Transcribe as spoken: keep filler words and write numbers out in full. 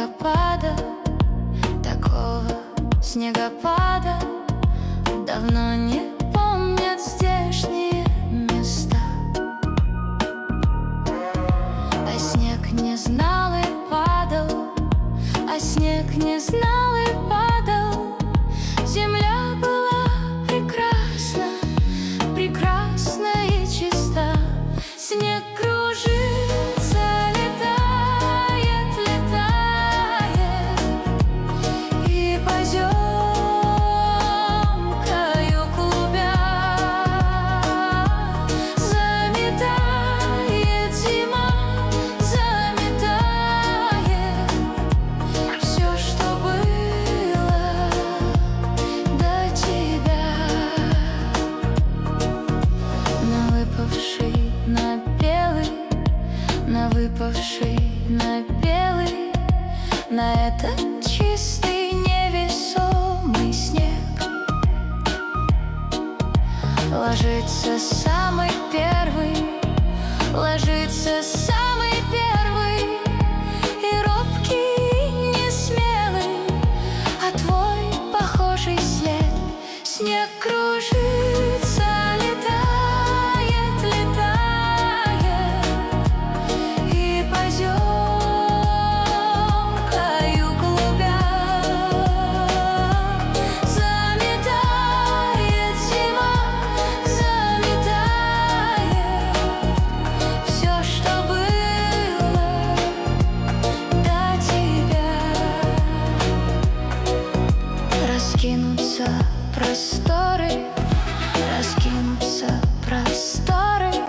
снегопада, такого снегопада давно не помнят здешние места. А снег не знал и падал, а снег не знал и падал. Земля была прекрасна, прекрасна и чиста. Снег кружится, летает, летает, и поземкою клубя заметает зима, заметает все, что было до тебя. На выпавший, на белый, на выпавший, на белый, на этот чистый невесомый снег ложится самый первый, ложится самый первый, и робкий, и несмелый, а твой похожий след. Снег кружится, летает, летает, и поземкою клубя заметает зима, заметает все, что было до тебя. Раскинутся просторы, раскинутся просторы.